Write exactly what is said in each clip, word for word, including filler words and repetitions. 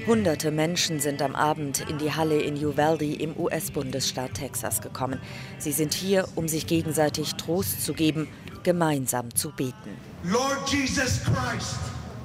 Hunderte Menschen sind am Abend in die Halle in Uvalde im U S-Bundesstaat Texas gekommen. Sie sind hier, um sich gegenseitig Trost zu geben, gemeinsam zu beten. Lord Jesus Christ,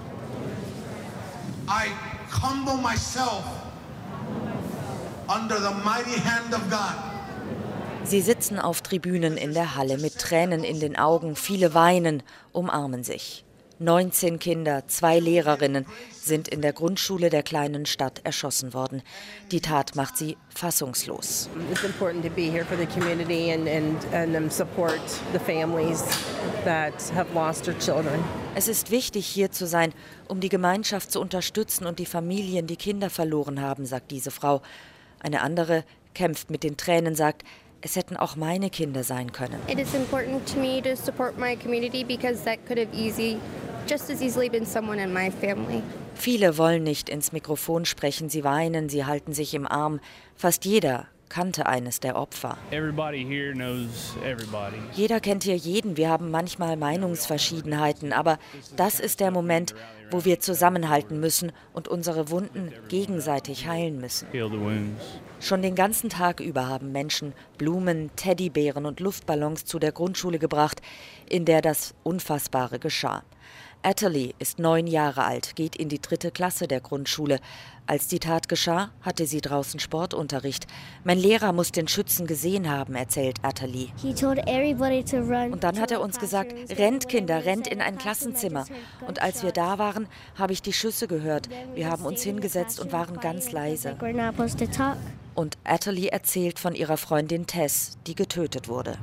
I humble myself under the mighty hand of God. Sie sitzen auf Tribünen in der Halle mit Tränen in den Augen, viele weinen, umarmen sich. neunzehn Kinder, zwei Lehrerinnen sind in der Grundschule der kleinen Stadt erschossen worden. Die Tat macht sie fassungslos. It's important to be here for the community and and and um, support the families that have lost their children. Es ist wichtig, hier zu sein, um die Gemeinschaft zu unterstützen und die Familien, die Kinder verloren haben, sagt diese Frau. Eine andere kämpft mit den Tränen, sagt, es hätten auch meine Kinder sein können. It is important to me to support my community because that could have easy, just as easily been someone in my family. Viele wollen nicht ins Mikrofon sprechen, sie weinen, sie halten sich im Arm. Fast jeder kannte eines der Opfer. Everybody here knows everybody. Jeder kennt hier jeden, wir haben manchmal Meinungsverschiedenheiten, aber das ist der Moment, wo wir zusammenhalten müssen und unsere Wunden gegenseitig heilen müssen. Heal the wounds. Schon den ganzen Tag über haben Menschen Blumen, Teddybären und Luftballons zu der Grundschule gebracht, in der das Unfassbare geschah. Athalie ist neun Jahre alt, geht in die dritte Klasse der Grundschule. Als die Tat geschah, hatte sie draußen Sportunterricht. Mein Lehrer muss den Schützen gesehen haben, erzählt Athalie. Und dann hat er uns gesagt, rennt Kinder, rennt in ein Klassenzimmer. Und als wir da waren, habe ich die Schüsse gehört. Wir haben uns hingesetzt und waren ganz leise. Und Athalie erzählt von ihrer Freundin Tess, die getötet wurde.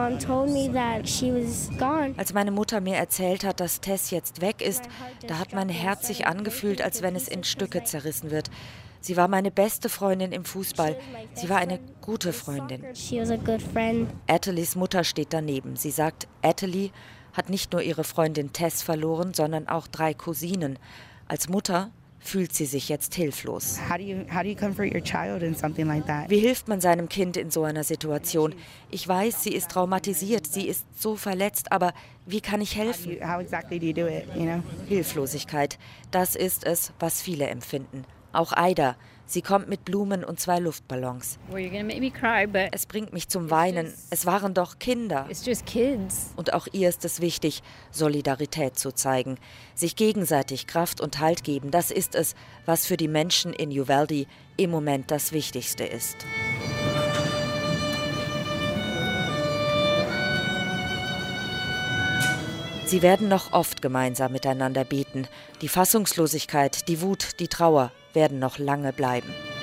Als meine Mutter mir erzählt hat, dass Tess jetzt weg ist, da hat mein Herz sich angefühlt, als wenn es in Stücke zerrissen wird. Sie war meine beste Freundin im Fußball. Sie war eine gute Freundin. Athalies Mutter steht daneben. Sie sagt, Athalie hat nicht nur ihre Freundin Tess verloren, sondern auch drei Cousinen. Als Mutter fühlt sie sich jetzt hilflos. Wie hilft man seinem Kind in so einer Situation? Ich weiß, sie ist traumatisiert, sie ist so verletzt, aber wie kann ich helfen? Hilflosigkeit, das ist es, was viele empfinden. Auch Aida. Sie kommt mit Blumen und zwei Luftballons. Es bringt mich zum Weinen. Es waren doch Kinder. Und auch ihr ist es wichtig, Solidarität zu zeigen. Sich gegenseitig Kraft und Halt geben, das ist es, was für die Menschen in Uvalde im Moment das Wichtigste ist. Sie werden noch oft gemeinsam miteinander beten. Die Fassungslosigkeit, die Wut, die Trauer werden noch lange bleiben.